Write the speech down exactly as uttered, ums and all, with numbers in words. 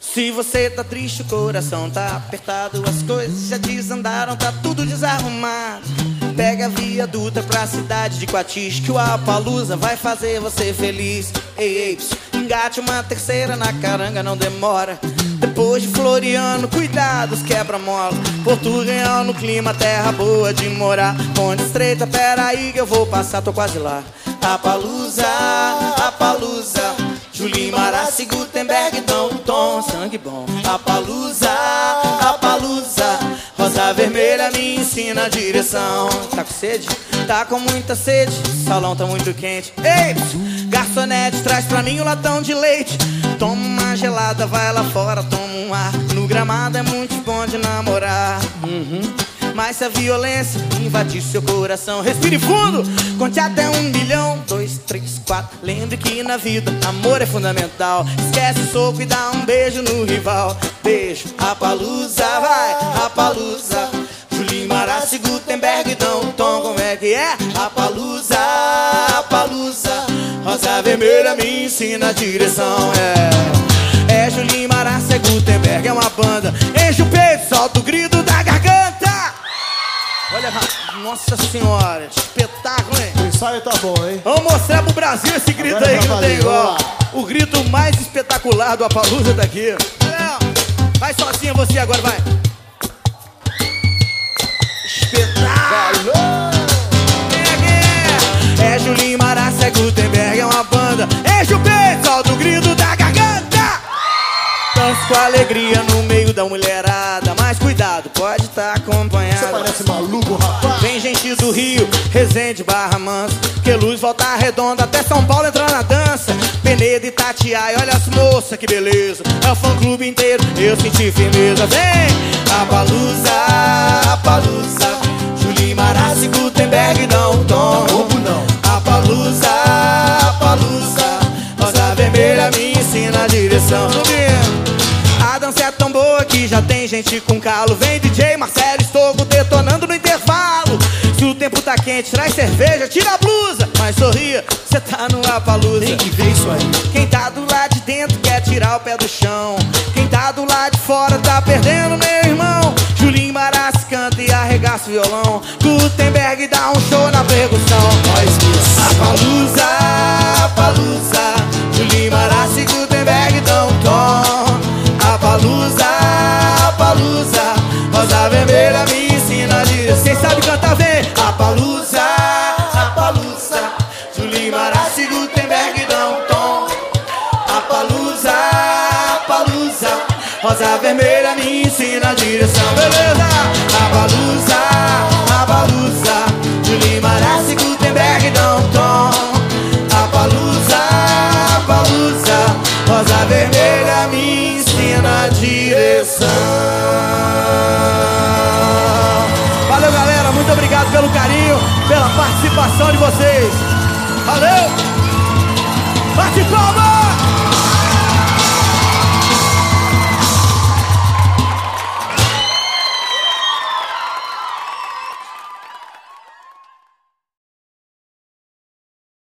Se você tá triste, o coração tá apertado, as coisas já desandaram, tá tudo desarrumado. Pega a via adulta pra cidade de Coatis, que o Apalooza vai fazer você feliz. Ei, ei, psiu, engate uma terceira na caranga, não demora. Depois de Floriano, cuidado, os quebra-mola. Portugal no clima, terra boa de morar. Ponte estreita, peraí que eu vou passar, tô quase lá. Apalooza, Apalooza, Julinho Marassi, Gutenberg, Dom Tom, sangue bom. Apalooza, Apalooza, rosa vermelha me ensina a direção. Tá com sede? Tá com muita sede, salão tá muito quente. Ei, garçonete, traz pra mim um latão de leite. Toma uma gelada, vai lá fora, toma um ar. No gramado é muito bom de namorar. Uhum. Mas se a violência invadir seu coração, respire fundo, conte até um milhão. Dois, três, quatro, lembre que na vida amor é fundamental. Esquece o soco e dá um beijo no rival. Beijo, Apalooza, vai, Apalooza, Julinho Marassi, Gutenberg, Dom Tom, como é que é? Apalooza, Apalooza, rosa vermelha me ensina a direção, é. É Julinho Marassi, é Gutenberg, é uma banda. Enche o peito, solta o grito da garganta. Olha, nossa senhora, espetáculo, hein? O ensaio tá bom, hein? Vamos mostrar pro Brasil esse grito agora aí que não tem igual. O grito mais espetacular do Apalooza tá aqui. Vai sozinha você agora, vai. Espetáculo! É, é, é Julinho Marassi, é Gutenberg, é uma banda. Enche o peito, solta o grito da garganta. Dança com alegria no meio da mulherada, mas cuidado, pode estar acompanhado. Você parece maluco, rapaz. Vem gente do Rio, Resende, Barra Mansa, que luz volta redonda até São Paulo entrar na dança. Penedo e Tatiai, olha as moças, que beleza. É o fã clube inteiro, eu senti firmeza. Vem, Apalooza, Apalooza, Julinho Marassi, Gutenberg, Dom Tom. Apalooza, Apalooza, rosa vermelha me ensina a direção. A dança é tão boa que já tem gente com calo. Vem D J Marcelo Estouco detonando no intervalo. Se o tempo tá quente, traz cerveja, tira a blusa, mas sorria, cê tá no Apalooza. Tem que ver isso aí. Quem tá do lado de dentro quer tirar o pé do chão. Quem tá do lado de fora tá perdendo, meu irmão. Julinho Marassi canta e arregaça o violão. Gutenberg dá um show na percussão. Apalooza, Apalooza, Julinho Marassi, Gutenberg, Dom Tom. Apalooza, Apalooza, rosa vermelha me ensina a direção. Cês sabem cantar, vem! Apalooza, Apalooza, Julinho Marassi, Gutenberg, Dom Tom. Apalooza, Apalooza, rosa vermelha me ensina a direção. Beleza? Apalooza, Apalooza, Julinho Marassi, Gutenberg, Dom Tom. Apalooza, Apalooza, rosa vermelha me ensina a direção. Valeu, galera, muito obrigado pelo carinho, pela participação de vocês. Valeu! Bate palma!